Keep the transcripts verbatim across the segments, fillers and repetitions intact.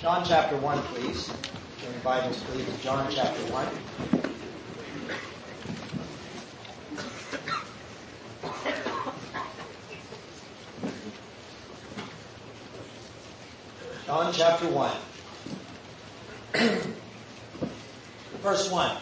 John chapter one, please. Turn your Bibles, please, to John chapter one. John chapter one. Verse one.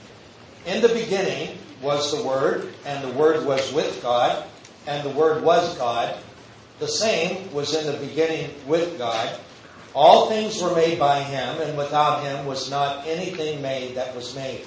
In the beginning was the Word, and the Word was with God, and the Word was God. The same was in the beginning with God. All things were made by Him, and without Him was not anything made that was made.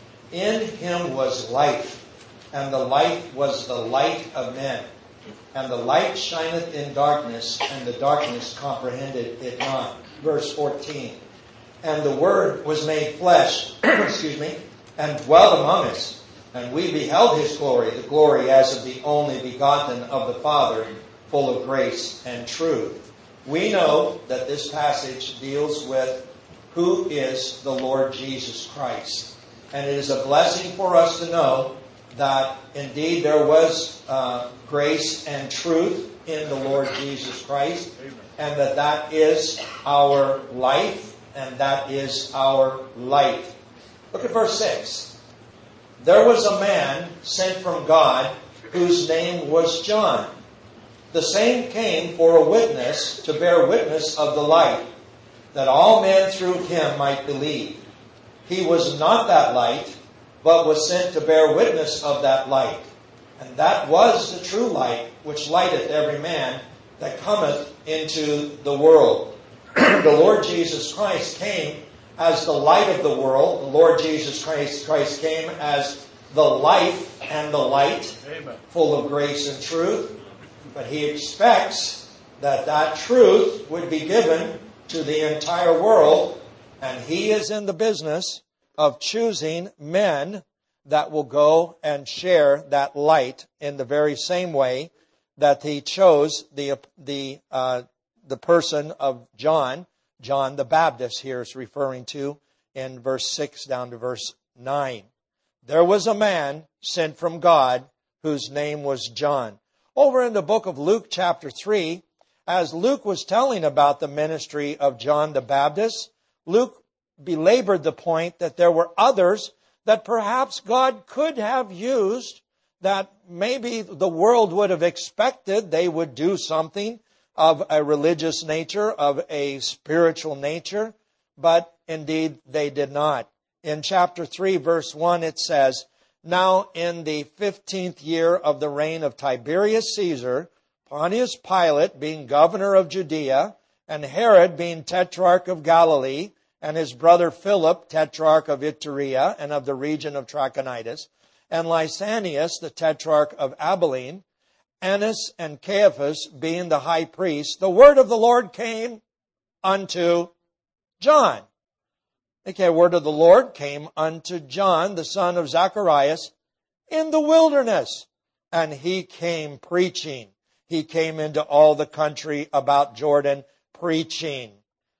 In Him was life, and the life was the light of men. And the light shineth in darkness, and the darkness comprehended it not. Verse fourteen. And the Word was made flesh, excuse me, and dwelt among us. And we beheld His glory, the glory as of the only begotten of the Father, full of grace and truth. We know that this passage deals with who is the Lord Jesus Christ. And it is a blessing for us to know that indeed there was uh, grace and truth in the Lord Jesus Christ. Amen. And that that is our life and that is our light. Look at verse six. There was a man sent from God whose name was John. The same came for a witness to bear witness of the light, that all men through him might believe. He was not that light, but was sent to bear witness of that light. And that was the true light, which lighteth every man that cometh into the world. The Lord Jesus Christ came as the light of the world. The Lord Jesus Christ, Christ came as the life and the light, Amen. Full of grace and truth. But He expects that that truth would be given to the entire world. And He is in the business of choosing men that will go and share that light in the very same way that He chose the the uh, the person of John, John the Baptist here is referring to in verse six down to verse nine. There was a man sent from God whose name was John. Over in the book of Luke chapter three, as Luke was telling about the ministry of John the Baptist, Luke belabored the point that there were others that perhaps God could have used, that maybe the world would have expected they would do something of a religious nature, of a spiritual nature, but indeed they did not. In chapter three, verse one, it says, Now in the fifteenth year of the reign of Tiberius Caesar, Pontius Pilate being governor of Judea, and Herod being tetrarch of Galilee, and his brother Philip, tetrarch of Iturea and of the region of Trachonitis, and Lysanias, the tetrarch of Abilene, Annas and Caiaphas being the high priest, the word of the Lord came unto John. Okay, word of the Lord came unto John, the son of Zacharias, in the wilderness. And he came preaching. He came into all the country about Jordan preaching.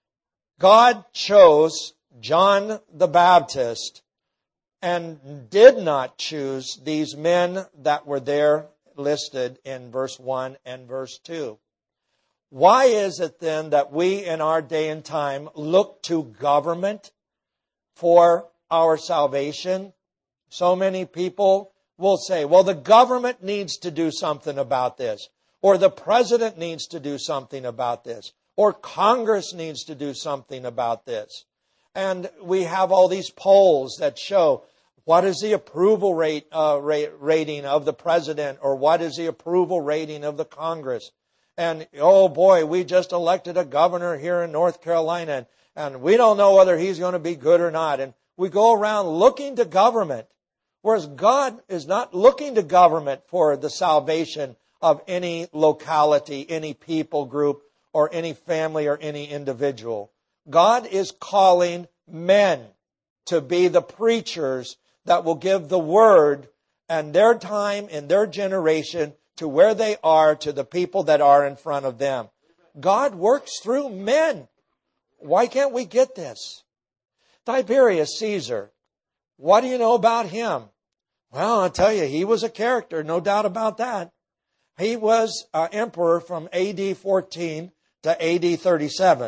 God chose John the Baptist and did not choose these men that were there listed in verse one and verse two. Why is it then that we in our day and time look to government for our salvation? So many people will say, well, the government needs to do something about this, or the president needs to do something about this, or Congress needs to do something about this. And we have all these polls that show what is the approval rate, uh, rate rating of the president, or what is the approval rating of the Congress. And, oh boy, we just elected a governor here in North Carolina, and And we don't know whether he's going to be good or not. And we go around looking to government, whereas God is not looking to government for the salvation of any locality, any people group, or any family or any individual. God is calling men to be the preachers that will give the word and their time and their generation to where they are, to the people that are in front of them. God works through men. Why can't we get this? Tiberius Caesar, what do you know about him? Well, I'll tell you, he was a character, no doubt about that. He was uh, emperor from A D fourteen to A D thirty-seven.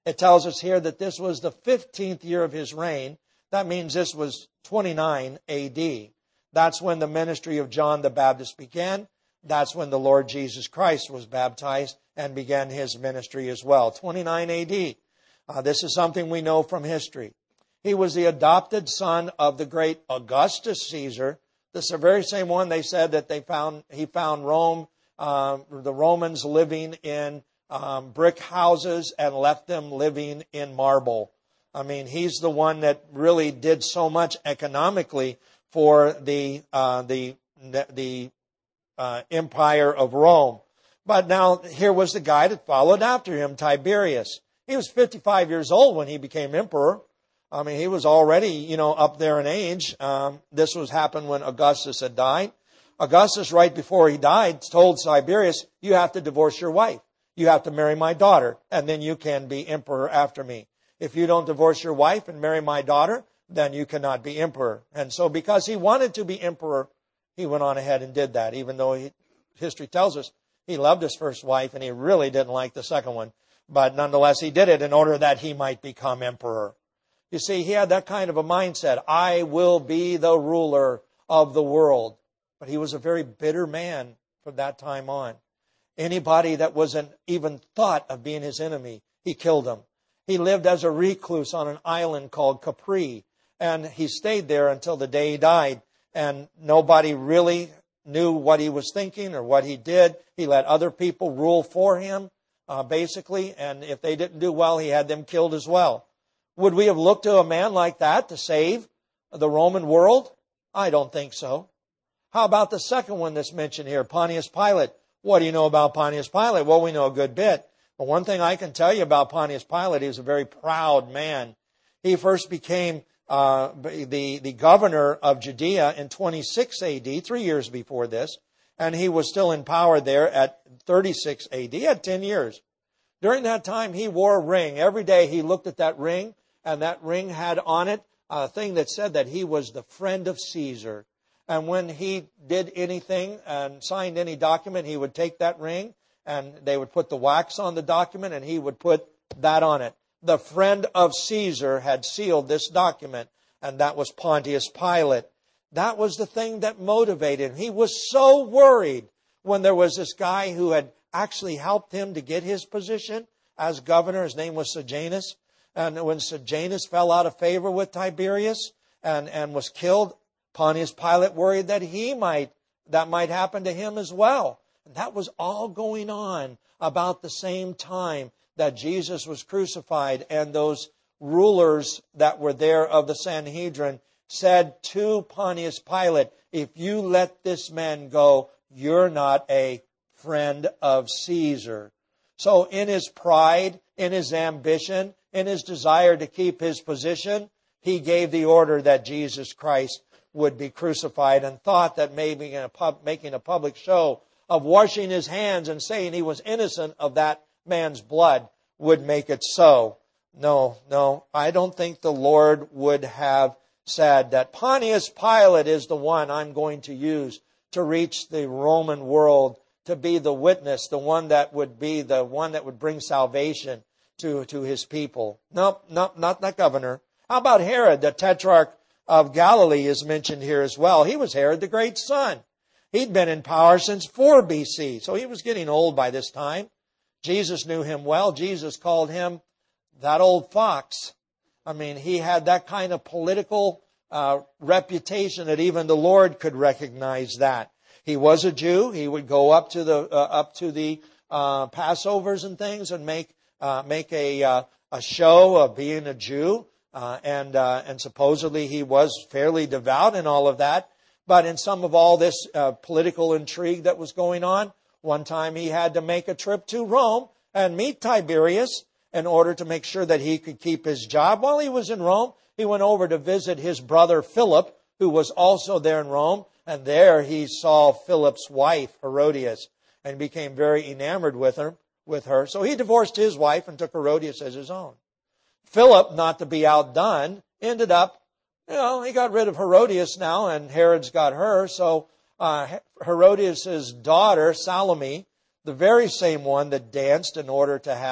It tells us here that this was the fifteenth year of his reign. That means this was twenty-nine A D. That's when the ministry of John the Baptist began. That's when the Lord Jesus Christ was baptized and began his ministry as well. twenty-nine A D. Uh, this is something we know from history. He was the adopted son of the great Augustus Caesar. This is the very same one they said that they found. He found Rome, uh, the Romans living in um, brick houses and left them living in marble. I mean, he's the one that really did so much economically for the uh, the the uh, empire of Rome. But now here was the guy that followed after him, Tiberius. He was fifty-five years old when he became emperor. I mean, he was already, you know, up there in age. Um, this was happened when Augustus had died. Augustus, right before he died, told Tiberius, you have to divorce your wife. You have to marry my daughter, and then you can be emperor after me. If you don't divorce your wife and marry my daughter, then you cannot be emperor. And so because he wanted to be emperor, he went on ahead and did that, even though he, history tells us he loved his first wife and he really didn't like the second one. But nonetheless, he did it in order that he might become emperor. You see, he had that kind of a mindset. I will be the ruler of the world. But he was a very bitter man from that time on. Anybody that wasn't even thought of being his enemy, he killed them. He lived as a recluse on an island called Capri. And he stayed there until the day he died. And nobody really knew what he was thinking or what he did. He let other people rule for him, uh, basically. And if they didn't do well, he had them killed as well. Would we have looked to a man like that to save the Roman world? I don't think so. How about the second one that's mentioned here, Pontius Pilate? What do you know about Pontius Pilate? Well, we know a good bit. But one thing I can tell you about Pontius Pilate, he was a very proud man. He first became uh, the, the governor of Judea in twenty-six A D, three years before this. And he was still in power there at thirty-six A D, he had ten years. During that time, he wore a ring. Every day he looked at that ring, and that ring had on it a thing that said that he was the friend of Caesar. And when he did anything and signed any document, he would take that ring and they would put the wax on the document and he would put that on it. The friend of Caesar had sealed this document, and that was Pontius Pilate. That was the thing that motivated him. He was so worried when there was this guy who had actually helped him to get his position as governor. His name was Sejanus. And when Sejanus fell out of favor with Tiberius and, and was killed, Pontius Pilate worried that he might, that might happen to him as well. And that was all going on about the same time that Jesus was crucified, and those rulers that were there of the Sanhedrin said to Pontius Pilate, if you let this man go, you're not a friend of Caesar. So in his pride, in his ambition, in his desire to keep his position, he gave the order that Jesus Christ would be crucified, and thought that maybe in a pub, making a public show of washing his hands and saying he was innocent of that man's blood would make it so. No, no, I don't think the Lord would have said that Pontius Pilate is the one I'm going to use to reach the Roman world, to be the witness, the one that would be the one that would bring salvation to, to his people. Nope, nope, not that governor. How about Herod, the tetrarch of Galilee is mentioned here as well. He was Herod the Great's son. He'd been in power since four B C, so he was getting old by this time. Jesus knew him well. Jesus called him that old fox. I mean, he had that kind of political uh, reputation that even the Lord could recognize that. He was a Jew. He would go up to the uh, up to the uh, Passovers and things and make uh, make a uh, a show of being a Jew, uh, and uh, and supposedly he was fairly devout and all of that. But in some of all this uh, political intrigue that was going on, one time he had to make a trip to Rome and meet Tiberius in order to make sure that he could keep his job. While he was in Rome, he went over to visit his brother Philip, who was also there in Rome. And there he saw Philip's wife, Herodias, and became very enamored with her. with her. So he divorced his wife and took Herodias as his own. Philip, not to be outdone, ended up, you know, he got rid of Herodias now, and Herod's got her. So uh, Herodias' daughter, Salome, the very same one that danced in order to have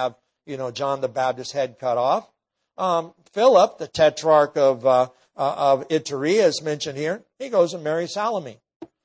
you know, John the Baptist's head cut off. Um, Philip, the tetrarch of, uh, uh, of Iturea, is mentioned here. He goes and marries Salome.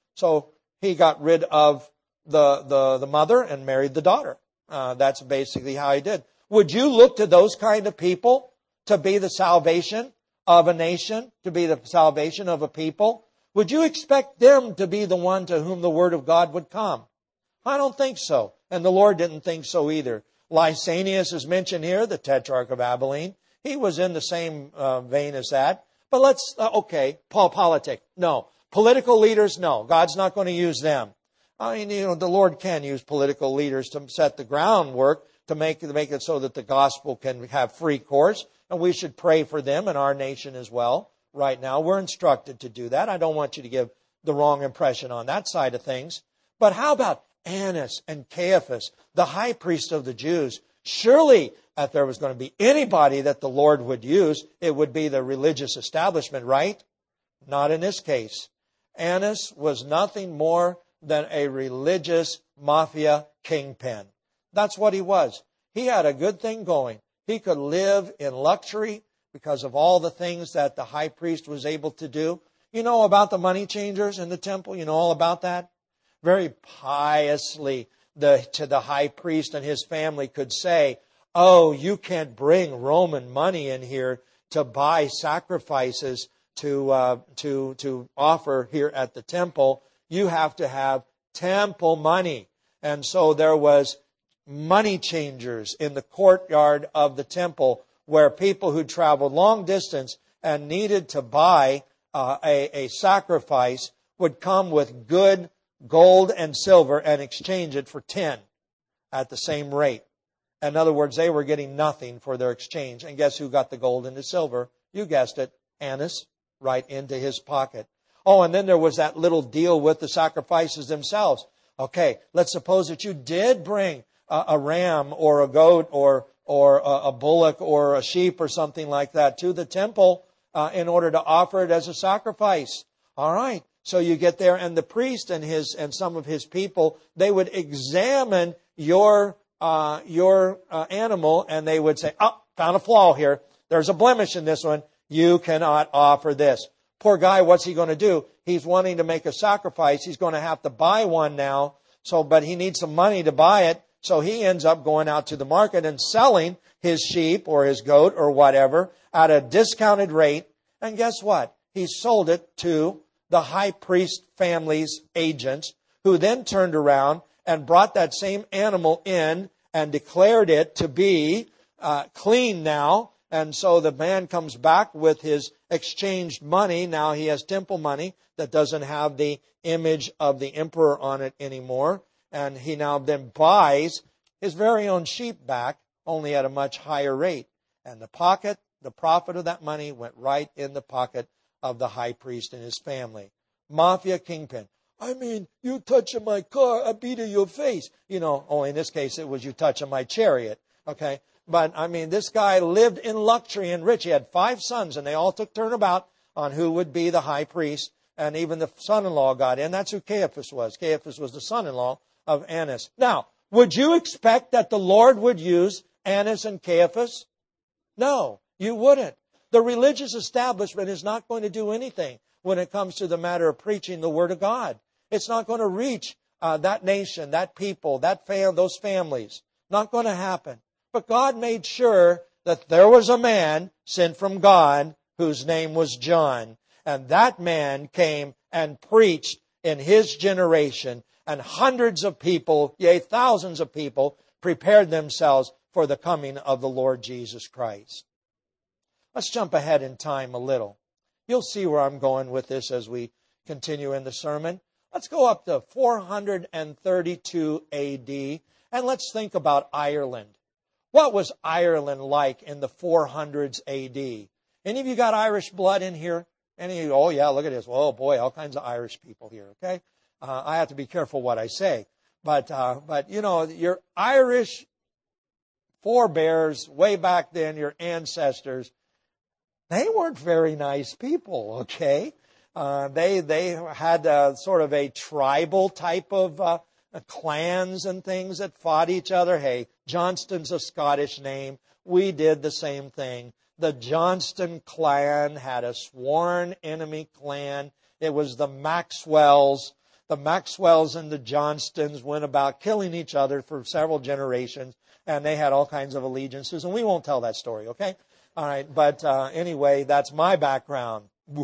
So he got rid of the, the, the mother and married the daughter. Uh, that's basically how he did. Would you look to those kind of people to be the salvation of a nation, to be the salvation of a people? Would you expect them to be the one to whom the Word of God would come? I don't think so. And the Lord didn't think so either. Lysanias is mentioned here, the tetrarch of Abilene. He was in the same uh, vein as that. But let's, uh, okay, Paul politic. No. Political leaders, no. God's not going to use them. I mean, you know, the Lord can use political leaders to set the groundwork to make, to make it so that the gospel can have free course. And we should pray for them and our nation as well. Right now, we're instructed to do that. I don't want you to give the wrong impression on that side of things. But how about Annas and Caiaphas, the high priest of the Jews? Surely, if there was going to be anybody that the Lord would use, it would be the religious establishment, right? Not in this case. Annas was nothing more than a religious mafia kingpin. That's what he was. He had a good thing going. He could live in luxury because of all the things that the high priest was able to do. You know about the money changers in the temple? You know all about that? Very piously, the, to the high priest and his family could say, oh, you can't bring Roman money in here to buy sacrifices to, uh, to, to offer here at the temple. You have to have temple money. And so there was money changers in the courtyard of the temple where people who traveled long distance and needed to buy uh, a, a sacrifice would come with good gold and silver and exchange it for tin at the same rate. In other words, they were getting nothing for their exchange. And guess who got the gold and the silver? You guessed it, Annas, right into his pocket. Oh, and then there was that little deal with the sacrifices themselves. Okay, let's suppose that you did bring a, a ram or a goat or or a, a bullock or a sheep or something like that to the temple uh, in order to offer it as a sacrifice. All right, so you get there, and the priest and his and some of his people, they would examine your uh, your uh, animal, and they would say, "Oh, found a flaw here. There's a blemish in this one. You cannot offer this." Poor guy, what's he going to do? He's wanting to make a sacrifice. He's going to have to buy one now. So, but he needs some money to buy it. So he ends up going out to the market and selling his sheep or his goat or whatever at a discounted rate. And guess what? He sold it to the high priest family's agents, who then turned around and brought that same animal in and declared it to be uh, clean now. And so the man comes back with his exchanged money. Now he has temple money that doesn't have the image of the emperor on it anymore. And he now then buys his very own sheep back, only at a much higher rate. And the pocket, the profit of that money went right in the pocket of the high priest and his family. Mafia kingpin. I mean, you touching my car, I beat in your face. You know, only in this case it was you touching my chariot. Okay? But, I mean, this guy lived in luxury and rich. He had five sons, and they all took turnabout on who would be the high priest. And even the son-in-law got in. That's who Caiaphas was. Caiaphas was the son-in-law of Annas. Now, would you expect that the Lord would use Annas and Caiaphas? No, you wouldn't. The religious establishment is not going to do anything when it comes to the matter of preaching the Word of God. It's not going to reach uh, that nation, that people, that fam- those families. Not going to happen. But God made sure that there was a man sent from God whose name was John. And that man came and preached in his generation. And hundreds of people, yea, thousands of people, prepared themselves for the coming of the Lord Jesus Christ. Let's jump ahead in time a little. You'll see where I'm going with this as we continue in the sermon. Let's go up to four thirty-two A D, and let's think about Ireland. What was Ireland like in the four hundreds A D? Any of you got Irish blood in here? Any of you, oh yeah, look at this. Oh boy, all kinds of Irish people here, okay? Uh, I have to be careful what I say. But, uh, but you know, your Irish forebears way back then, your ancestors, they weren't very nice people, okay? Uh, they they had a, sort of a tribal type of uh, uh, clans and things that fought each other. Hey, Johnston's a Scottish name. We did the same thing. The Johnston clan had a sworn enemy clan. It was the Maxwells. The Maxwells and the Johnstons went about killing each other for several generations, and they had all kinds of allegiances, and we won't tell that story, okay? All right, but uh, anyway, that's my background.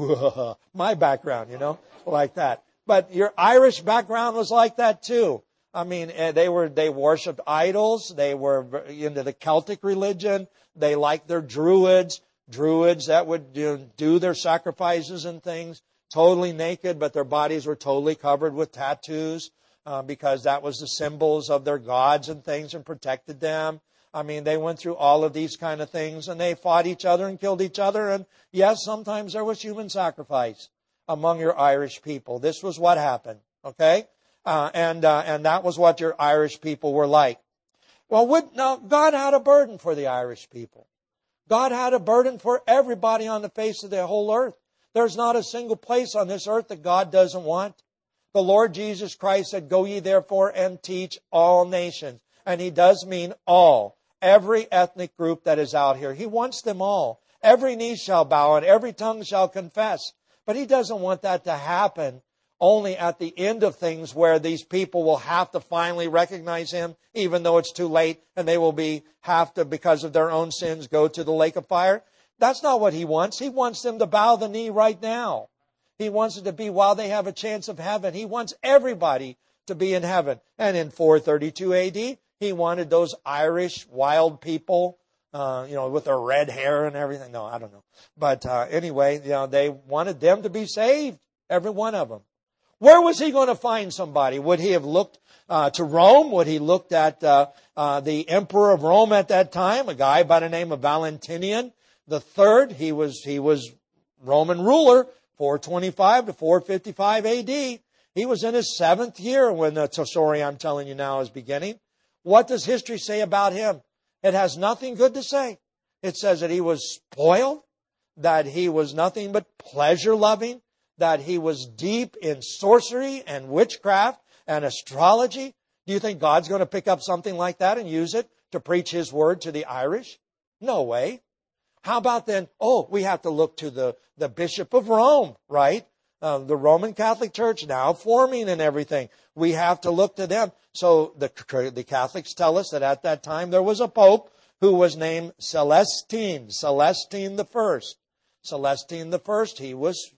My background, you know, like that. But your Irish background was like that too. I mean, they were they worshipped idols. They were into the Celtic religion. They liked their druids, druids that would do, do their sacrifices and things, totally naked, but their bodies were totally covered with tattoos uh, because that was the symbols of their gods and things and protected them. I mean, they went through all of these kind of things, and they fought each other and killed each other. And yes, sometimes there was human sacrifice among your Irish people. This was what happened, okay? Uh, and uh, and that was what your Irish people were like. Well, would, now, God had a burden for the Irish people. God had a burden for everybody on the face of the whole earth. There's not a single place on this earth that God doesn't want. The Lord Jesus Christ said, "Go ye therefore and teach all nations." And He does mean all. Every ethnic group that is out here. He wants them all. Every knee shall bow and every tongue shall confess. But He doesn't want that to happen only at the end of things where these people will have to finally recognize Him, even though it's too late, and they will be have to, because of their own sins, go to the lake of fire. That's not what He wants. He wants them to bow the knee right now. He wants it to be while they have a chance of heaven. He wants everybody to be in heaven. And in four thirty-two A D, He wanted those Irish wild people, uh, you know, with their red hair and everything. No, I don't know. But uh, anyway, you know, they wanted them to be saved, every one of them. Where was He going to find somebody? Would He have looked uh, to Rome? Would He looked at uh, uh, the emperor of Rome at that time, a guy by the name of Valentinian the Third? He was he was Roman ruler, four twenty-five to four fifty-five A D. He was in his seventh year when the story I'm telling you now is beginning. What does history say about him? It has nothing good to say. It says that he was spoiled, that he was nothing but pleasure-loving, that he was deep in sorcery and witchcraft and astrology. Do you think God's going to pick up something like that and use it to preach His word to the Irish? No way. How about then, oh, we have to look to the, the Bishop of Rome, right? Uh, the Roman Catholic Church now forming and everything. We have to look to them. So the, the Catholics tell us that at that time there was a Pope who was named Celestine, Celestine the First. Celestine the First, he was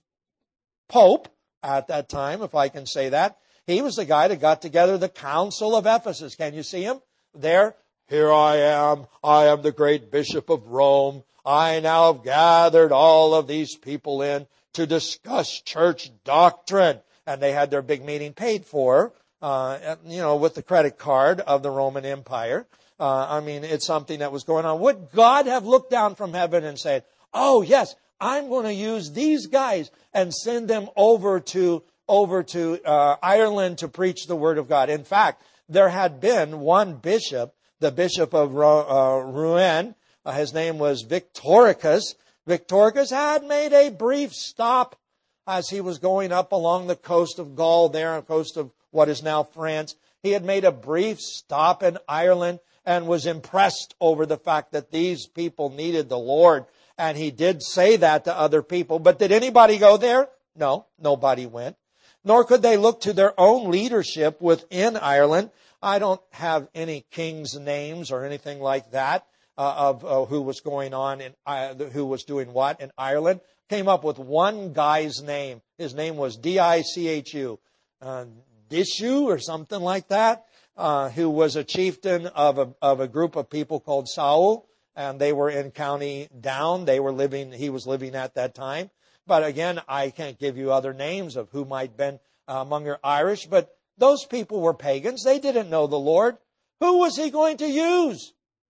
Pope at that time, if I can say that. He was the guy that got together the Council of Ephesus. Can you see him there? Here I am. I am the great Bishop of Rome. I now have gathered all of these people in to discuss church doctrine. And they had their big meeting paid for, uh, you know, with the credit card of the Roman Empire. Uh, I mean, it's something that was going on. Would God have looked down from heaven and said, "Oh, yes, I'm going to use these guys and send them over to over to uh, Ireland to preach the Word of God"? In fact, there had been one bishop, the Bishop of uh, Rouen. Uh, his name was Victoricus. Victoricus had made a brief stop as he was going up along the coast of Gaul there, on the coast of what is now France. He had made a brief stop in Ireland and was impressed over the fact that these people needed the Lord. And he did say that to other people. But did anybody go there? No, nobody went. Nor could they look to their own leadership within Ireland. I don't have any kings' names or anything like that uh, of uh, who was going on in uh, who was doing what in Ireland. Came up with one guy's name. His name was D I C H U, uh, Dishu or something like that, uh, who was a chieftain of a, of a group of people called Saul, and they were in County Down. They were living, he was living at that time. But again, I can't give you other names of who might have been uh, among your Irish, but those people were pagans. They didn't know the Lord. Who was He going to use?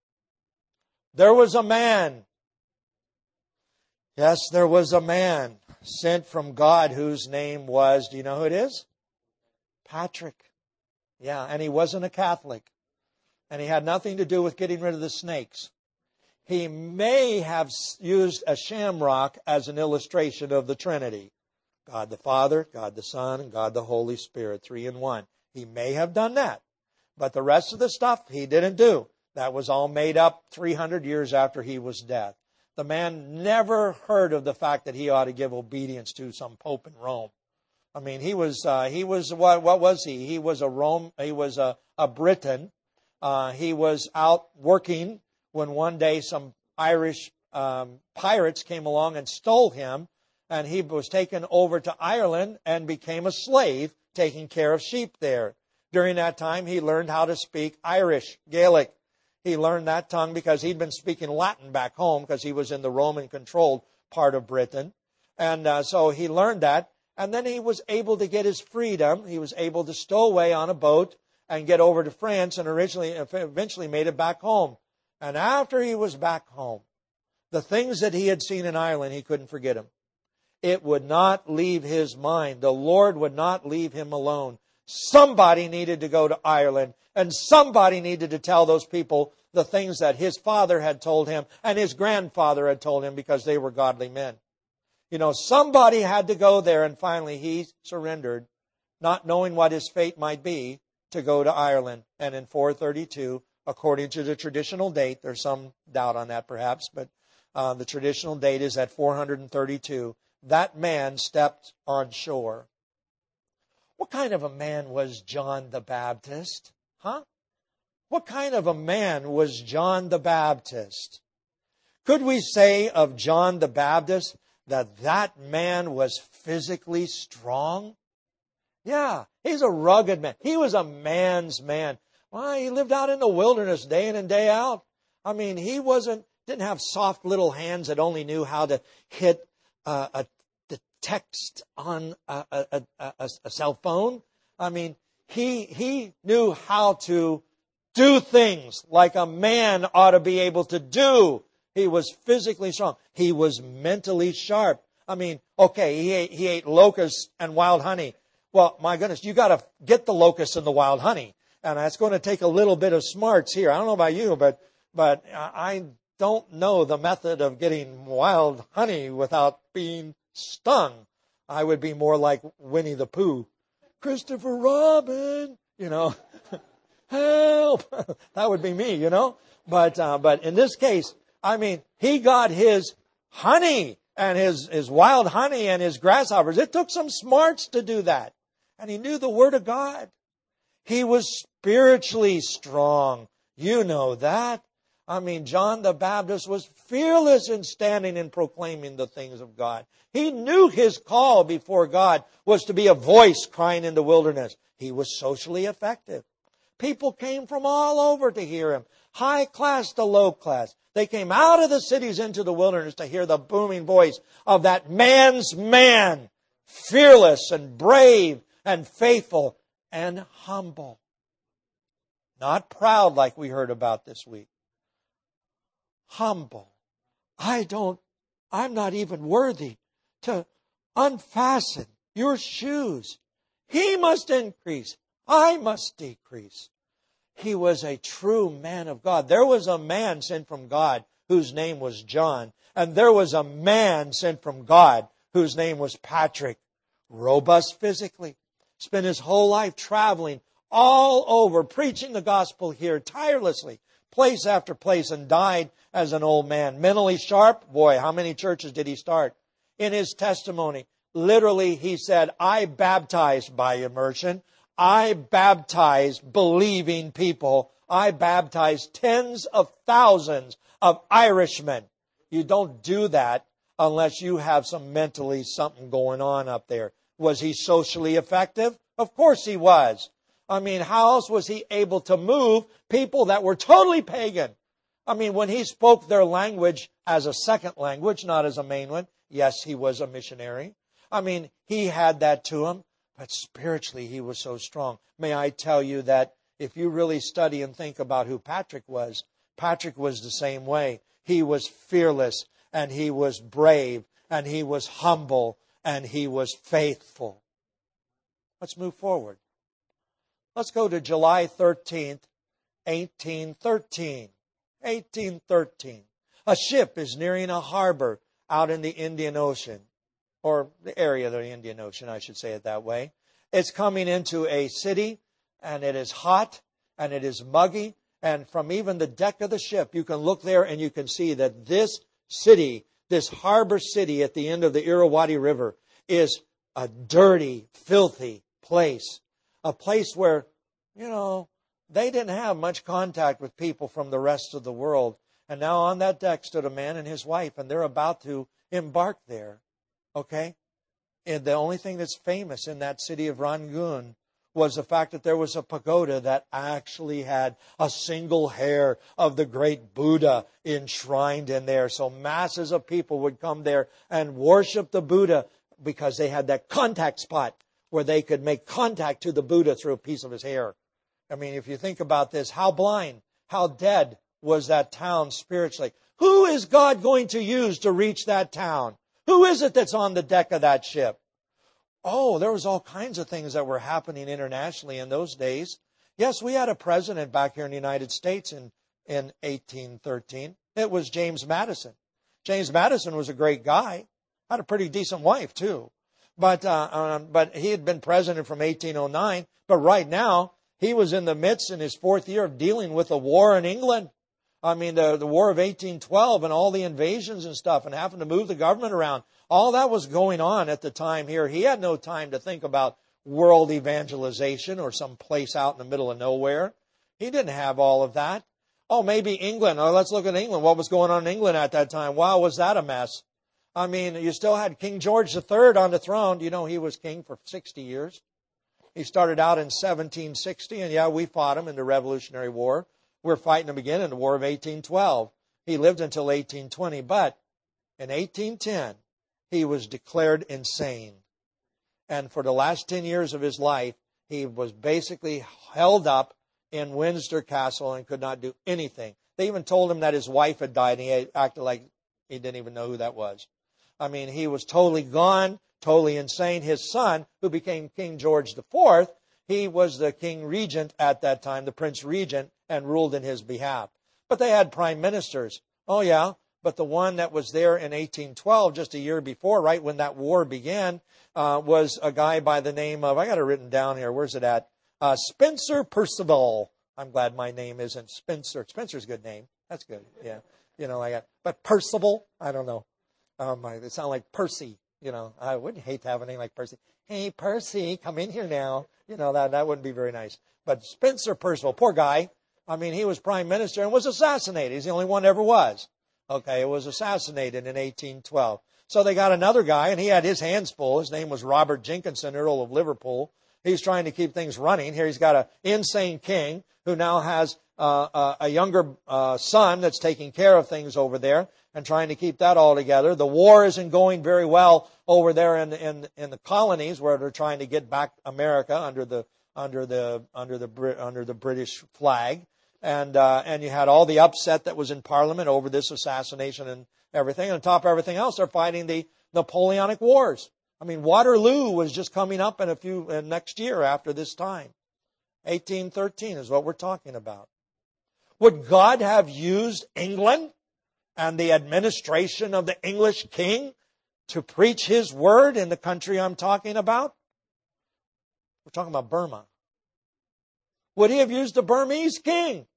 There was a man. Yes, there was a man sent from God whose name was, do you know who it is? Patrick. Yeah, and he wasn't a Catholic. And he had nothing to do with getting rid of the snakes. He may have used a shamrock as an illustration of the Trinity. God the Father, God the Son, and God the Holy Spirit, three in one. He may have done that. But the rest of the stuff he didn't do. That was all made up three hundred years after he was dead. The man never heard of the fact that he ought to give obedience to some pope in Rome. I mean, he was uh, he was what what was he? He was a Rome. He was a a Briton. Uh, he was out working when one day some Irish um, pirates came along and stole him, and he was taken over to Ireland and became a slave, taking care of sheep there. During that time, he learned how to speak Irish, Gaelic. He learned that tongue because he'd been speaking Latin back home because he was in the Roman-controlled part of Britain. And uh, so he learned that. And then he was able to get his freedom. He was able to stow away on a boat and get over to France and originally, eventually made it back home. And after he was back home, the things that he had seen in Ireland, he couldn't forget them. It would not leave his mind. The Lord would not leave him alone. Somebody needed to go to Ireland, and somebody needed to tell those people the things that his father had told him and his grandfather had told him because they were godly men. You know, somebody had to go there, and finally he surrendered, not knowing what his fate might be, to go to Ireland. And in four thirty-two, according to the traditional date, there's some doubt on that perhaps, but uh, the traditional date is at four thirty-two, that man stepped on shore. What kind of a man was John the Baptist? Huh? What kind of a man was John the Baptist? Could we say of John the Baptist that that man was physically strong? Yeah, he's a rugged man. He was a man's man. Why, he lived out in the wilderness day in and day out. I mean, he wasn't, didn't have soft little hands that only knew how to hit uh, a the text on a, a, a, a cell phone. I mean, he he knew how to do things like a man ought to be able to do. He was physically strong. He was mentally sharp. I mean, okay, he ate, he ate locusts and wild honey. Well, my goodness, you got to get the locusts and the wild honey. And that's going to take a little bit of smarts here. I don't know about you, but but I don't know the method of getting wild honey without being stung. I would be more like Winnie the Pooh. Christopher Robin, you know, help. That would be me, you know. But uh, but in this case, I mean, he got his honey and his, his wild honey and his grasshoppers. It took some smarts to do that. And he knew the Word of God. He was spiritually strong. You know that. I mean, John the Baptist was fearless in standing and proclaiming the things of God. He knew his call before God was to be a voice crying in the wilderness. He was socially effective. People came from all over to hear him, high class to low class. They came out of the cities into the wilderness to hear the booming voice of that man's man, fearless and brave and faithful and humble. Not proud like we heard about this week. Humble. I don't, I'm not even worthy to unfasten your shoes. He must increase. I must decrease. He was a true man of God. There was a man sent from God whose name was John. And there was a man sent from God whose name was Patrick. Robust physically. Spent his whole life traveling all over, preaching the gospel here tirelessly, place after place, and died as an old man. Mentally sharp. Boy, how many churches did he start? In his testimony, literally he said, I baptized by immersion. I baptized believing people. I baptized tens of thousands of Irishmen. You don't do that unless you have some mentally something going on up there. Was he socially effective? Of course he was. I mean, how else was he able to move people that were totally pagan? I mean, when he spoke their language as a second language, not as a main one, yes, he was a missionary. I mean, he had that to him, but spiritually he was so strong. May I tell you that if you really study and think about who Patrick was, Patrick was the same way. He was fearless, and he was brave, and he was humble, and he was faithful. Let's move forward. Let's go to July thirteenth, eighteen thirteen. eighteen thirteen. A ship is nearing a harbor out in the Indian Ocean, or the area of the Indian Ocean, I should say it that way. It's coming into a city and it is hot, and it is muggy, and from even the deck of the ship, you can look there and you can see that this city, this harbor city at the end of the Irrawaddy River, is a dirty, filthy place. A place where, you know, they didn't have much contact with people from the rest of the world. And now on that deck stood a man and his wife, and they're about to embark there. Okay? And the only thing that's famous in that city of Rangoon was the fact that there was a pagoda that actually had a single hair of the great Buddha enshrined in there. So masses of people would come there and worship the Buddha because they had that contact spot where they could make contact to the Buddha through a piece of his hair. I mean, if you think about this, how blind, how dead was that town spiritually? Who is God going to use to reach that town? Who is it that's on the deck of that ship? Oh, there was all kinds of things that were happening internationally in those days. Yes, we had a president back here in the United States in, in eighteen thirteen. It was James Madison. James Madison was a great guy. Had a pretty decent wife, too. But, uh, um, but he had been president from eighteen oh nine. But right now, he was in the midst in his fourth year of dealing with a war in England. I mean, the, the War of eighteen twelve and all the invasions and stuff and having to move the government around. All that was going on at the time here. He had no time to think about world evangelization or some place out in the middle of nowhere. He didn't have all of that. Oh, maybe England. Oh, let's look at England. What was going on in England at that time? Wow, was that a mess? I mean, you still had King George the Third on the throne. You know, he was king for sixty years. He started out in seventeen sixty, and yeah, we fought him in the Revolutionary War. We're fighting him again in the War of eighteen twelve. He lived until eighteen twenty, but in eighteen ten, he was declared insane. And for the last ten years of his life, he was basically held up in Windsor Castle and could not do anything. They even told him that his wife had died, and he acted like he didn't even know who that was. I mean, he was totally gone, totally insane. His son, who became King George the Fourth, he was the king regent at that time, the prince regent, and ruled in his behalf. But they had prime ministers. Oh, yeah. But the one that was there in eighteen twelve, just a year before, right when that war began, uh, was a guy by the name of, I got it written down here, where's it at? Uh, Spencer Perceval. I'm glad my name isn't Spencer. Spencer's a good name. That's good, yeah. You know, like that. But Percival, I don't know. Um, it sounds like Percy. You know, I wouldn't hate to have a name like Percy. Hey, Percy, come in here now. You know, that, that wouldn't be very nice. But Spencer Perceval, poor guy. I mean, he was prime minister and was assassinated. He's the only one that ever was. Okay, it was assassinated in eighteen twelve. So they got another guy, and he had his hands full. His name was Robert Jenkinson, Earl of Liverpool. He's trying to keep things running. Here he's got an insane king who now has uh, a, a younger uh, son that's taking care of things over there and trying to keep that all together. The war isn't going very well over there in, in, in the colonies where they're trying to get back America under the under the under the under the British flag. And uh, and you had all the upset that was in Parliament over this assassination and everything. And on top of everything else, they're fighting the Napoleonic Wars. I mean, Waterloo was just coming up in a few uh, next year after this time. eighteen thirteen is what we're talking about. Would God have used England and the administration of the English king to preach His word in the country I'm talking about? We're talking about Burma. Would He have used a Burmese king?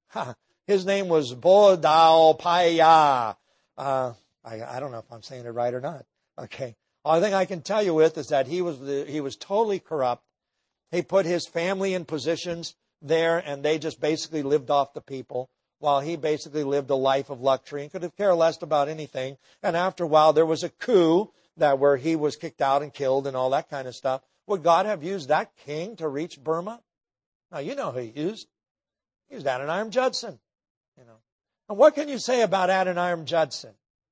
His name was Bodao Paya. Uh, I, I don't know if I'm saying it right or not. Okay. All thing I can tell you with is that he was the, he was totally corrupt. He put his family in positions there, and they just basically lived off the people, while he basically lived a life of luxury and could have cared less about anything. And after a while, there was a coup that where he was kicked out and killed and all that kind of stuff. Would God have used that king to reach Burma? Now, you know who He used. He used Adoniram Judson. You know. And what can you say about Adoniram Judson?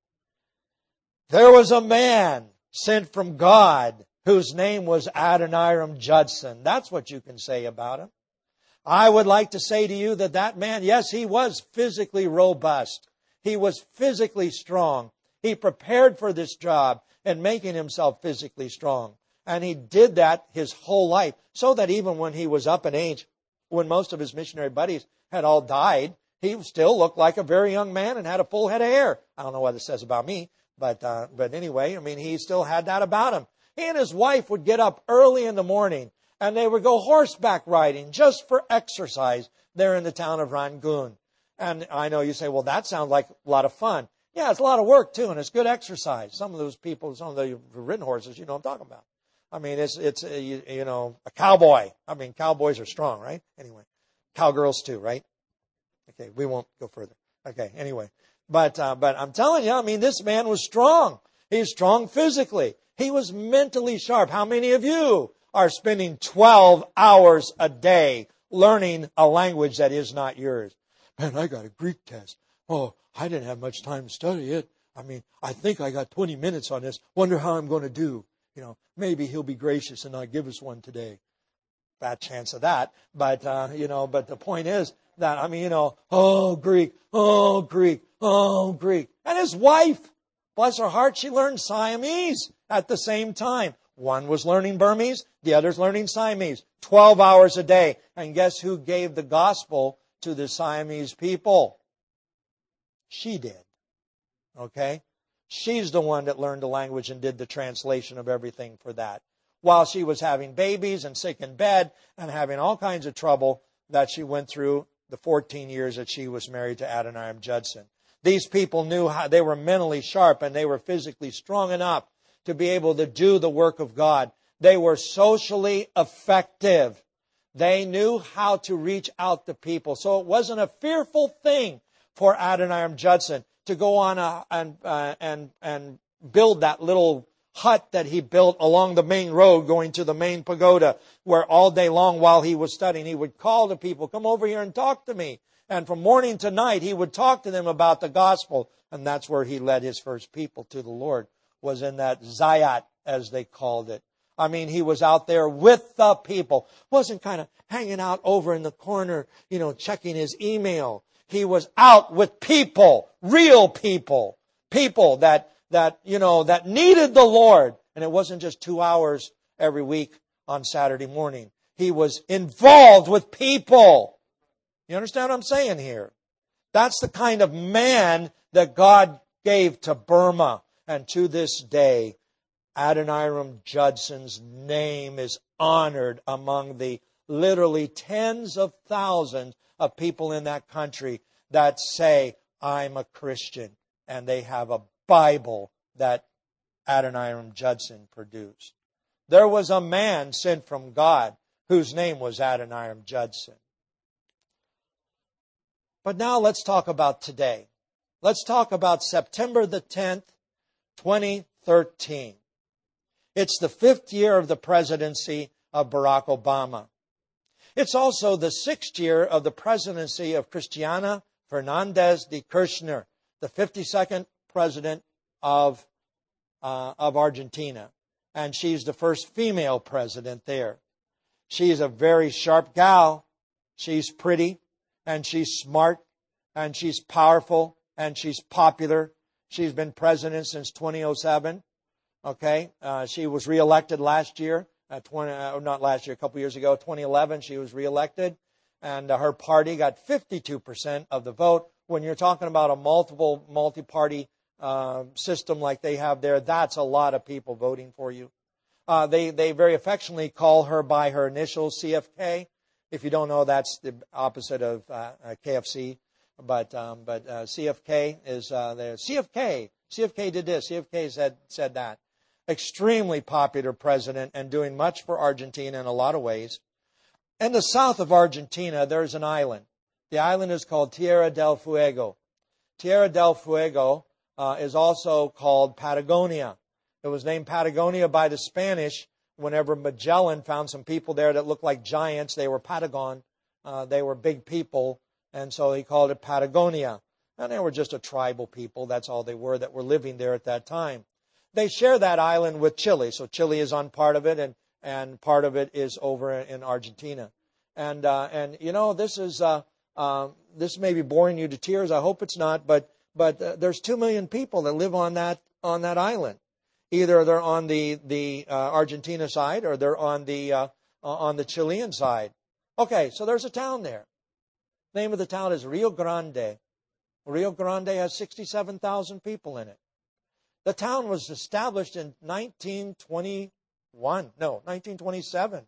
There was a man sent from God whose name was Adoniram Judson. That's what you can say about him. I would like to say to you that that man, yes, he was physically robust. He was physically strong. He prepared for this job and making himself physically strong. And he did that his whole life, so that even when he was up in age, when most of his missionary buddies had all died, he still looked like a very young man and had a full head of hair. I don't know what it says about me, but uh, but anyway, I mean, he still had that about him. He and his wife would get up early in the morning, And they would go horseback riding just for exercise there in the town of Rangoon. And I know you say, well, that sounds like a lot of fun. Yeah, it's a lot of work too, and it's good exercise. Some of those people, some of the ridden horses, you know what I'm talking about. I mean, it's, it's uh, you, you know, a cowboy. I mean, cowboys are strong, right? Anyway, cowgirls too, right? Okay, we won't go further. Okay, anyway. But, uh, but I'm telling you, I mean, this man was strong. He's strong physically. He was mentally sharp. How many of you are spending twelve hours a day learning a language that is not yours? Man, I got a Greek test. Oh, I didn't have much time to study it. I mean, I think I got twenty minutes on this. Wonder how I'm going to do. You know, maybe he'll be gracious and not give us one today. Bad chance of that. But, uh, you know, but the point is that, I mean, you know, oh, Greek, oh, Greek, oh, Greek. And his wife, bless her heart, she learned Siamese at the same time. One was learning Burmese, the other's learning Siamese. Twelve hours a day. And guess who gave the gospel to the Siamese people? She did. Okay? She's the one that learned the language and did the translation of everything for that. While she was having babies and sick in bed and having all kinds of trouble that she went through the fourteen years that she was married to Adoniram Judson. These people knew how they were mentally sharp and they were physically strong enough to be able to do the work of God. They were socially effective. They knew how to reach out to people. So it wasn't a fearful thing for Adoniram Judson to go on a, and, uh, and, and build that little hut that he built along the main road going to the main pagoda, where all day long while he was studying, he would call the people, come over here and talk to me. And from morning to night, he would talk to them about the gospel. And that's where he led his first people to the Lord, was in that Zayat, as they called it. I mean, he was out there with the people. Wasn't kind of hanging out over in the corner, you know, checking his email. He was out with people, real people, people that, that, you know, that needed the Lord. And it wasn't just two hours every week on Saturday morning. He was involved with people. You understand what I'm saying here? That's the kind of man that God gave to Burma. And to this day, Adoniram Judson's name is honored among the literally tens of thousands of people in that country that say, I'm a Christian. And they have a Bible that Adoniram Judson produced. There was a man sent from God whose name was Adoniram Judson. But now let's talk about today. Let's talk about September the tenth, twenty thirteen. It's the fifth year of the presidency of Barack Obama. It's also the sixth year of the presidency of Cristina Fernandez de Kirchner, the fifty-second president of, uh, of Argentina. And she's the first female president there. She's a very sharp gal. She's pretty, and she's smart, and she's powerful, and she's popular. She's been president since twenty oh seven. Okay, uh, she was reelected last year, uh, twenty, uh, not last year, a couple years ago, twenty eleven, she was reelected, and uh, her party got fifty-two percent of the vote. When you're talking about a multiple, multi-party uh, system like they have there, that's a lot of people voting for you. Uh, they, they very affectionately call her by her initials, C F K. If you don't know, that's the opposite of uh, uh, K F C. But um, but uh, C F K is uh, there. C F K, C F K did this. C F K said said that. Extremely popular president and doing much for Argentina in a lot of ways. In the south of Argentina, there's an island. The island is called Tierra del Fuego. Tierra del Fuego uh, is also called Patagonia. It was named Patagonia by the Spanish whenever Magellan found some people there that looked like giants. They were Patagon. Uh, they were big people. And so he called it Patagonia. And they were just a tribal people. That's all they were that were living there at that time. They share that island with Chile. So Chile is on part of it, and, and part of it is over in Argentina. And, uh, and you know, this is uh, uh, this may be boring you to tears. I hope it's not. But but uh, there's two million people that live on that on that island. Either they're on the the uh, Argentina side or they're on the uh, on the Chilean side. Okay, so there's a town there. The name of the town is Rio Grande. Rio Grande has sixty-seven thousand people in it. The town was established in nineteen twenty-one, no, nineteen twenty-seven.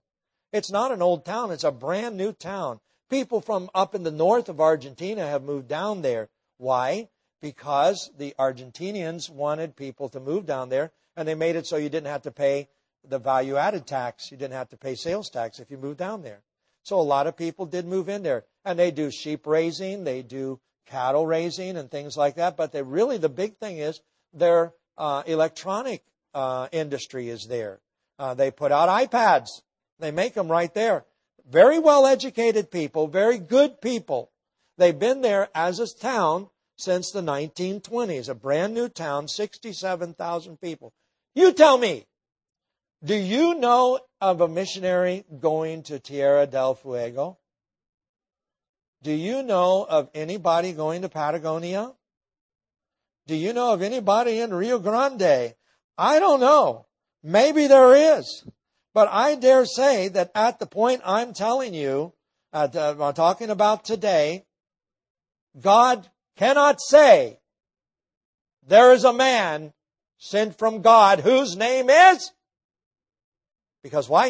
It's not an old town. It's a brand new town. People from up in the north of Argentina have moved down there. Why? Because the Argentinians wanted people to move down there, and they made it so you didn't have to pay the value-added tax. You didn't have to pay sales tax if you moved down there. So a lot of people did move in there. And they do sheep raising, they do cattle raising and things like that. But they really, the big thing is their uh, electronic uh, industry is there. Uh, they put out iPads. They make them right there. Very well-educated people, very good people. They've been there as a town since the nineteen twenties. A brand new town, sixty-seven thousand people. You tell me, do you know of a missionary going to Tierra del Fuego? Do you know of anybody going to Patagonia? Do you know of anybody in Rio Grande? I don't know. Maybe there is. But I dare say that at the point I'm telling you, uh, I'm talking about today, God cannot say there is a man sent from God whose name is. Because why?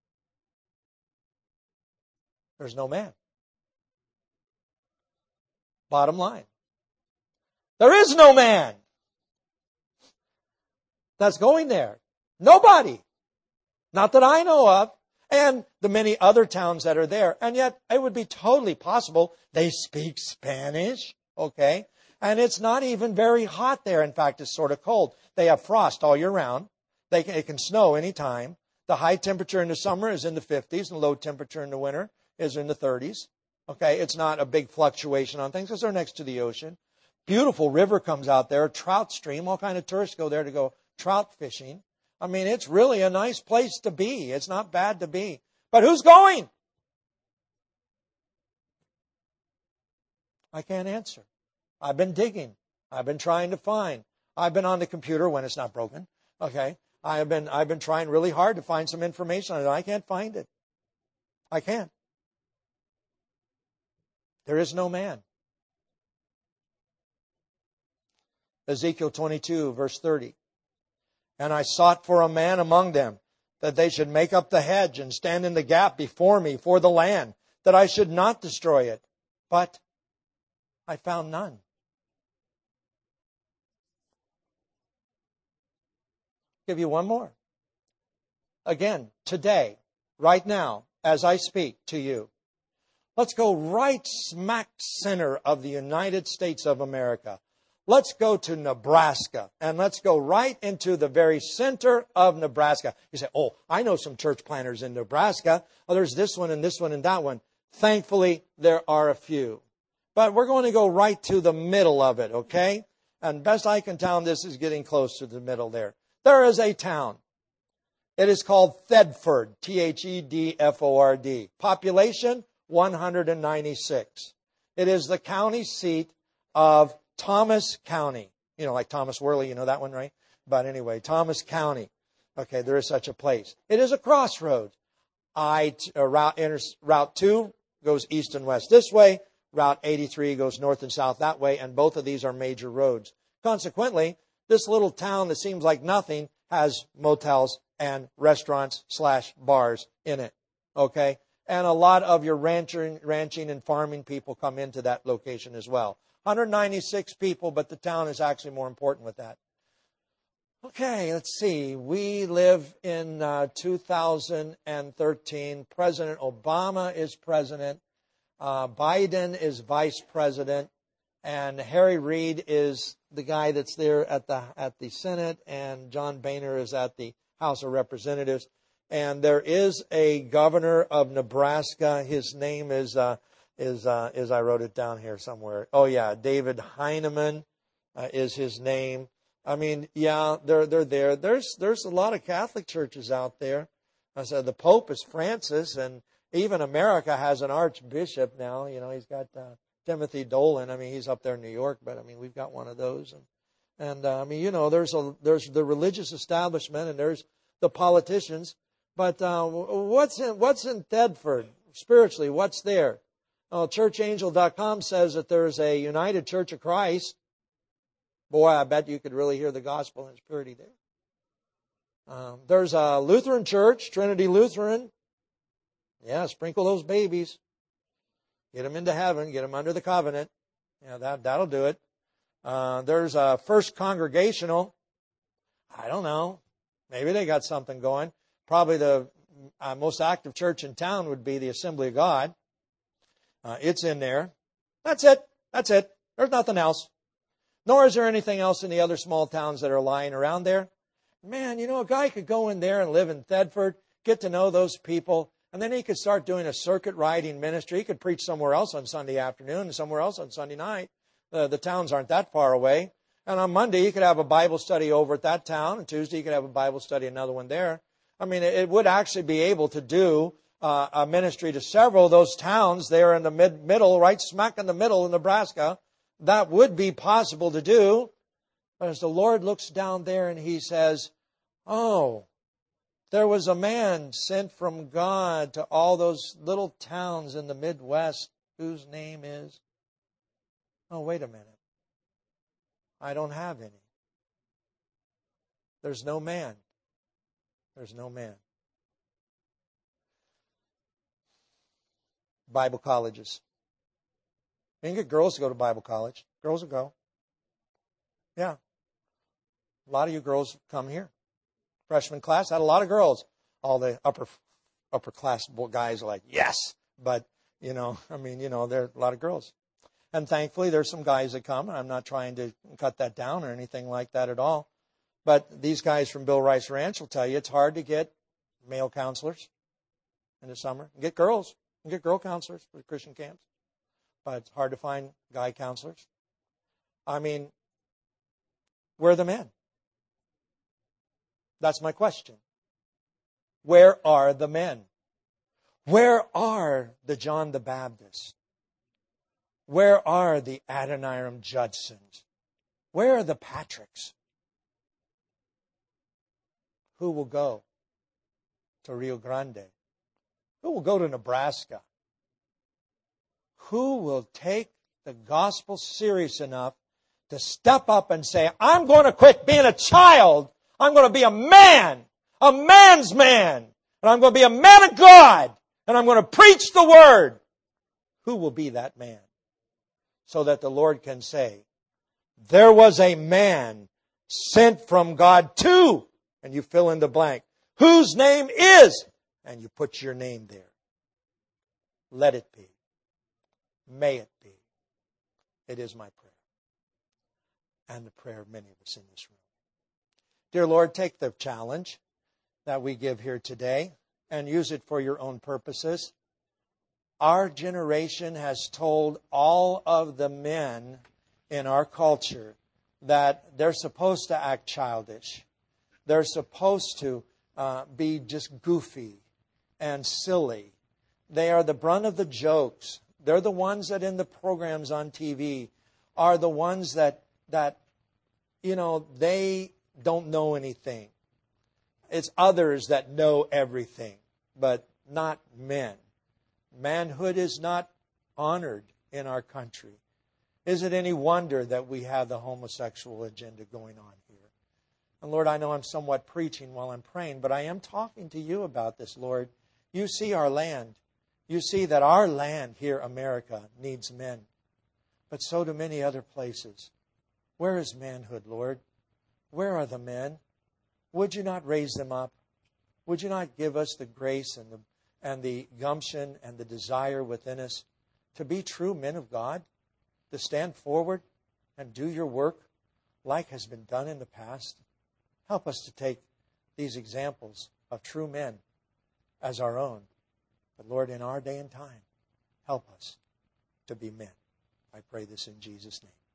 There's no man. Bottom line. There is no man that's going there. Nobody. Not that I know of. And the many other towns that are there. And yet, it would be totally possible. They speak Spanish. Okay. And it's not even very hot there. In fact, it's sort of cold. They have frost all year round. They can, it can snow anytime. The high temperature in the summer is in the fifties. And the low temperature in the winter is in the thirties. Okay. It's not a big fluctuation on things because they're next to the ocean. Beautiful river comes out there. Trout stream. All kind of tourists go there to go trout fishing. I mean, it's really a nice place to be. It's not bad to be. But who's going? I can't answer. I've been digging. I've been trying to find. I've been on the computer when it's not broken. Okay. I have been, I've been trying really hard to find some information on it. I can't find it. I can't. There is no man. Ezekiel twenty-two, verse thirty. And I sought for a man among them, that they should make up the hedge and stand in the gap before me for the land, that I should not destroy it. But I found none. I'll give you one more. Again, today, right now, as I speak to you, let's go right smack center of the United States of America. Let's go to Nebraska, and let's go right into the very center of Nebraska. You say, oh, I know some church planters in Nebraska. Oh, there's this one and this one and that one. Thankfully, there are a few. But we're going to go right to the middle of it, okay? And best I can tell, this is getting close to the middle there. There is a town. It is called Thedford, T H E D F O R D. Population, one hundred ninety-six. It is the county seat of Thomas County. You know, like Thomas Worley, you know that one, right? But anyway, Thomas County. Okay, there is such a place. It is a crossroads. I, uh, route, enters, route two goes east and west this way. Route eighty-three goes north and south that way. And both of these are major roads. Consequently, this little town that seems like nothing has motels and restaurants slash bars in it. Okay? And a lot of your ranching, ranching and farming people come into that location as well. one hundred ninety-six people, but the town is actually more important with that. Okay, let's see. We live in uh, two thousand thirteen. President Obama is president. Uh, Biden is vice president. And Harry Reid is the guy that's there at the at the Senate. And John Boehner is at the House of Representatives. And there is a governor of Nebraska. His name is... Uh, Is, uh, is I wrote it down here somewhere. Oh yeah, David Heineman uh, is his name. I mean, yeah, they're they're there. There's there's a lot of Catholic churches out there. I said the Pope is Francis, and even America has an archbishop now. You know, he's got uh, Timothy Dolan. I mean, he's up there in New York, but I mean, we've got one of those. And and uh, I mean, you know, there's a there's the religious establishment, and there's the politicians. But uh, what's in what's in Thedford spiritually? What's there? Oh, church angel dot com says that there's a United Church of Christ. Boy, I bet you could really hear the gospel in its purity there. Um, there's a Lutheran church, Trinity Lutheran. Yeah, sprinkle those babies. Get them into heaven. Get them under the covenant. Yeah, that, that'll do it. Uh, there's a First Congregational. I don't know. Maybe they got something going. Probably the uh, most active church in town would be the Assembly of God. Uh, it's in there. That's it. That's it. There's nothing else. Nor is there anything else in the other small towns that are lying around there. Man, you know, a guy could go in there and live in Thedford, get to know those people, and then he could start doing a circuit riding ministry. He could preach somewhere else on Sunday afternoon and somewhere else on Sunday night. The, the towns aren't that far away. And on Monday, he could have a Bible study over at that town, and Tuesday, he could have a Bible study, another one there. I mean, it, it would actually be able to do uh, a ministry to several of those towns there in the mid middle, right smack in the middle in Nebraska. That would be possible to do. But as the Lord looks down there and He says, oh, there was a man sent from God to all those little towns in the Midwest whose name is... Oh, wait a minute. I don't have any. There's no man. There's no man. Bible colleges. You can get girls to go to Bible college. Girls will go. Yeah. A lot of you girls come here. Freshman class had a lot of girls. All the upper upper class guys are like, yes. But, you know, I mean, you know, there are a lot of girls. And thankfully, there's some guys that come. And I'm not trying to cut that down or anything like that at all. But these guys from Bill Rice Ranch will tell you it's hard to get male counselors in the summer. You get girls. You get girl counselors for Christian camps. But it's hard to find guy counselors. I mean, where are the men? That's my question. Where are the men? Where are the John the Baptist? Where are the Adoniram Judsons? Where are the Patricks? Who will go to Rio Grande? Who will go to Nebraska? Who will take the gospel serious enough to step up and say, I'm going to quit being a child. I'm going to be a man, a man's man. And I'm going to be a man of God. And I'm going to preach the word. Who will be that man? So that the Lord can say, there was a man sent from God to, and you fill in the blank, whose name is, and you put your name there. Let it be. May it be. It is my prayer. And the prayer of many of us in this room. Dear Lord, take the challenge that we give here today and use it for your own purposes. Our generation has told all of the men in our culture that they're supposed to act childish. They're supposed to uh, be just goofy and silly. They are the brunt of the jokes. They're the ones that in the programs on T V are the ones that, that you know, they don't know anything. It's others that know everything, but not men. Manhood is not honored in our country. Is it any wonder that we have the homosexual agenda going on here? And Lord, I know I'm somewhat preaching while I'm praying, but I am talking to you about this, Lord. You see our land. You see that our land here, America, needs men. But so do many other places. Where is manhood, Lord? Where are the men? Would you not raise them up? Would you not give us the grace and the and the gumption and the desire within us to be true men of God, to stand forward and do your work like has been done in the past? Help us to take these examples of true men as our own. But Lord, in our day and time, help us to be men. I pray this in Jesus' name.